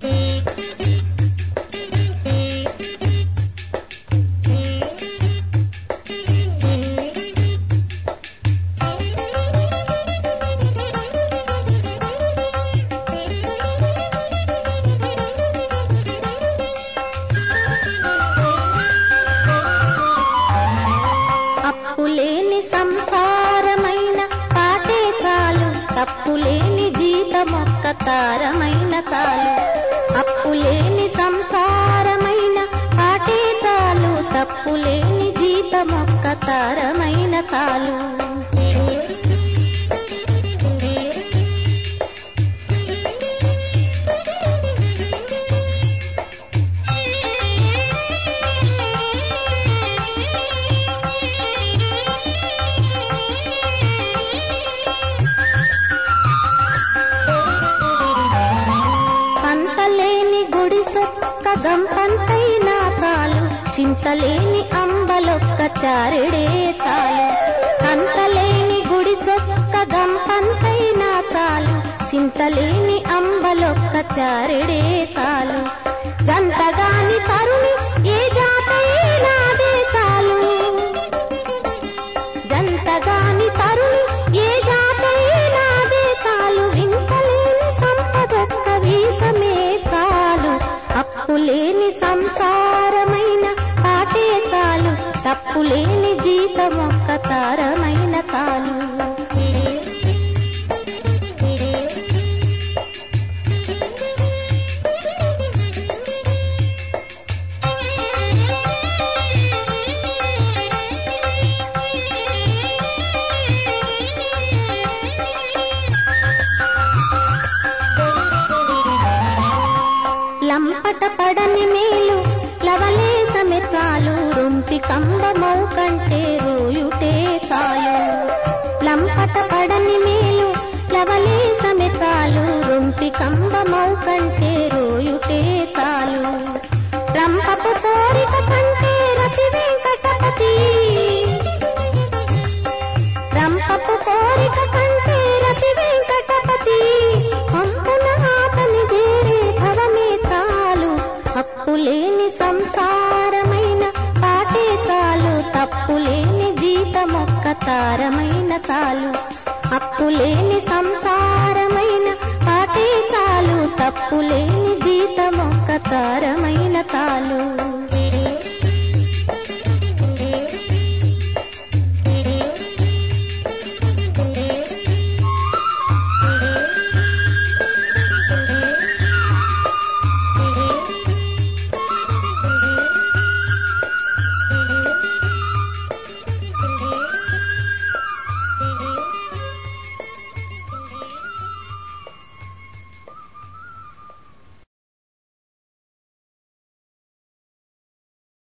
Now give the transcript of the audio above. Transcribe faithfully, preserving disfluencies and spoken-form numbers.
అప్పులేని సంసారమైన పాటే చాలు, తప్పులేని జీతమొక్క తారమైన చాలు. అప్పులేని సంసారమైన పాటే చాలు, తప్పులేని జీతమొక్క తారమైన చాలు. గంపంతైనా చాలు, చింతలేని అంబలొక్క చారెడే చాలు. కంతలేని గుడిసొక్క గంపంతైనా చాలు, చింతలేని అంబలొక్క చారెడే చాలు. గంతగాని తరుణి ఏ జాతైనాదే చాలు, జంతగాని తరుణి ఏ జాతైనాదే చాలు. వింతలేని సంపదొక్క వీసమే చాలు, అప్పులేని సంసారమైన పాటే చాలు, తప్పులేని జీతమొక్క తారమైన చాలు. లంపట పడని మేలు లవలేసమే చాలు, రొంపి కంబమౌ కంటే రోయుటే చాలు. లంపట పడని మేలు లవలేసమే చాలు, రొంపి కంబమౌ కంటే రోయుటే చాలు. రంపపు కోరిక కంటే రతి వెంకటపతి, రంపపు కోరిక కంటే రతి వెంకటపతి. పంపున ఆతని చేరే భవమే చాలు, అప్పులేని సంసారమైన పాటే చాలు, తప్పులేని జీతమొక్క తారమైన చాలు. అప్పులేని సంసారమైన పాటే చాలు, తప్పులేని జీతమొక్క తారమైన చాలు.